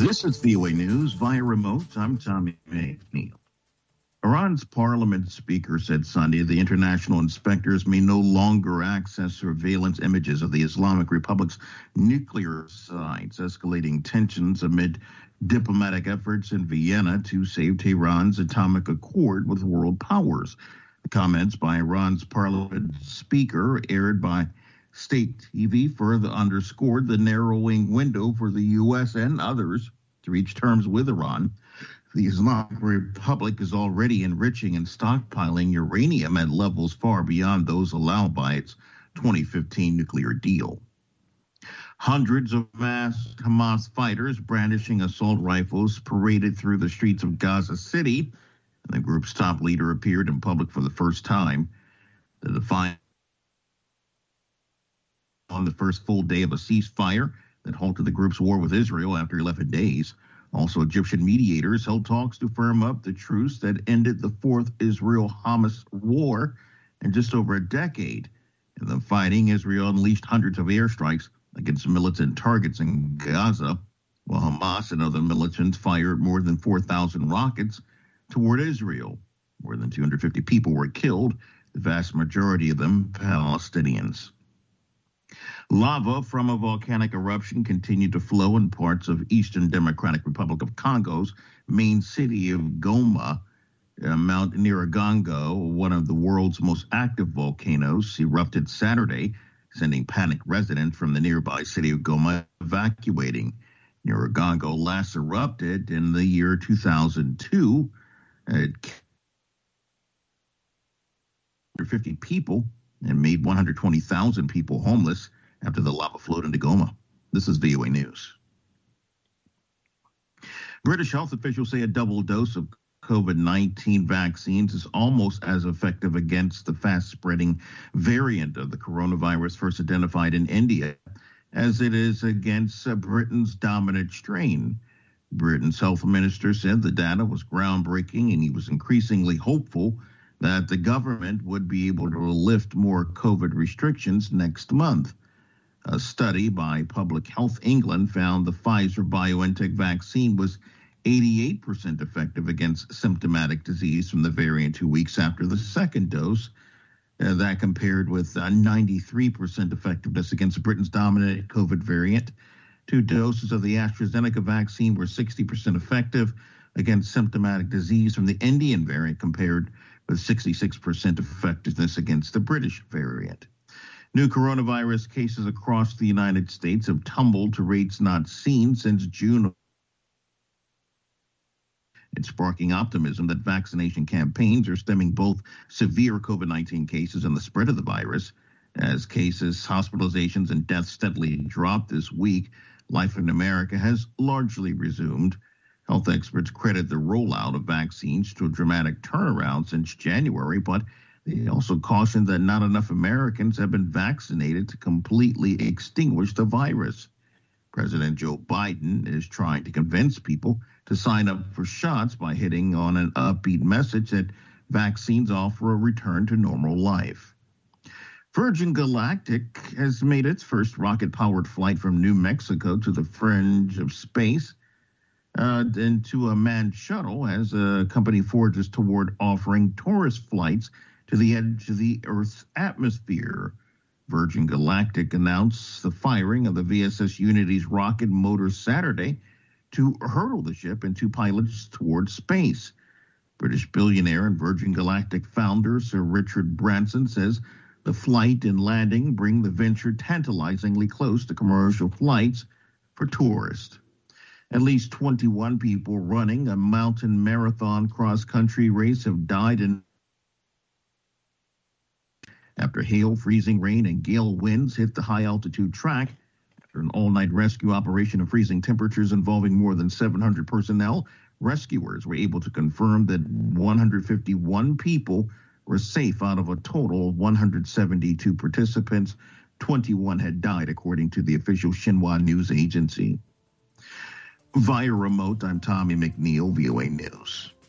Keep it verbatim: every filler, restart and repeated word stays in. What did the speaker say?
This is V O A News via remote. I'm Tommy McNeil. Iran's parliament speaker said Sunday the international inspectors may no longer access surveillance images of the Islamic Republic's nuclear sites, escalating tensions amid diplomatic efforts in Vienna to save Tehran's atomic accord with world powers. The comments by Iran's parliament speaker, aired by state T V, further underscored the narrowing window for the U S and others to reach terms with Iran. The Islamic Republic is already enriching and stockpiling uranium at levels far beyond those allowed by its twenty fifteen nuclear deal. Hundreds of masked Hamas fighters brandishing assault rifles paraded through the streets of Gaza City, and the group's top leader appeared in public for the first time. The defiant on the first full day of a ceasefire that halted the group's war with Israel after eleven days. Also, Egyptian mediators held talks to firm up the truce that ended the fourth Israel-Hamas war in just over a decade. In the fighting, Israel unleashed hundreds of airstrikes against militant targets in Gaza, while Hamas and other militants fired more than four thousand rockets toward Israel. More than two hundred fifty people were killed, the vast majority of them Palestinians. Lava from a volcanic eruption continued to flow in parts of Eastern Democratic Republic of Congo's main city of Goma. Uh, Mount Nyiragongo, one of the world's most active volcanoes, erupted Saturday, sending panicked residents from the nearby city of Goma evacuating. Nyiragongo last erupted in the year two thousand two. It killed fifty people and made one hundred twenty thousand people homeless after the lava flowed into Goma. This is V O A News. British health officials say a double dose of COVID nineteen vaccines is almost as effective against the fast-spreading variant of the coronavirus first identified in India as it is against uh, Britain's dominant strain. Britain's health minister said the data was groundbreaking, and he was increasingly hopeful that the government would be able to lift more COVID restrictions next month. A study by Public Health England found the Pfizer-BioNTech vaccine was eighty-eight percent effective against symptomatic disease from the variant two weeks after the second dose. Uh, that compared with uh, ninety-three percent effectiveness against Britain's dominant COVID variant. Two doses of the AstraZeneca vaccine were sixty percent effective against symptomatic disease from the Indian variant, compared with sixty-six percent effectiveness against the British variant. New coronavirus cases across the United States have tumbled to rates not seen since June. It's sparking optimism that vaccination campaigns are stemming both severe COVID nineteen cases and the spread of the virus. As cases, hospitalizations, and deaths steadily dropped this week, life in America has largely resumed. Health experts credit the rollout of vaccines to a dramatic turnaround since January, but they also cautioned that not enough Americans have been vaccinated to completely extinguish the virus. President Joe Biden is trying to convince people to sign up for shots by hitting on an upbeat message that vaccines offer a return to normal life. Virgin Galactic has made its first rocket-powered flight from New Mexico to the fringe of space uh, into a manned shuttle as a company forges toward offering tourist flights to the edge of the Earth's atmosphere. Virgin Galactic announced the firing of the V S S Unity's rocket motor Saturday to hurtle the ship and two pilots towards space. British billionaire and Virgin Galactic founder Sir Richard Branson says the flight and landing bring the venture tantalizingly close to commercial flights for tourists. At least twenty-one people running a mountain marathon cross-country race have died in after hail, freezing rain, and gale winds hit the high-altitude track. After an all-night rescue operation in freezing temperatures involving more than seven hundred personnel, rescuers were able to confirm that one hundred fifty-one people were safe out of a total of one hundred seventy-two participants. twenty-one had died, according to the official Xinhua news agency. Via remote, I'm Tommy McNeil, V O A News.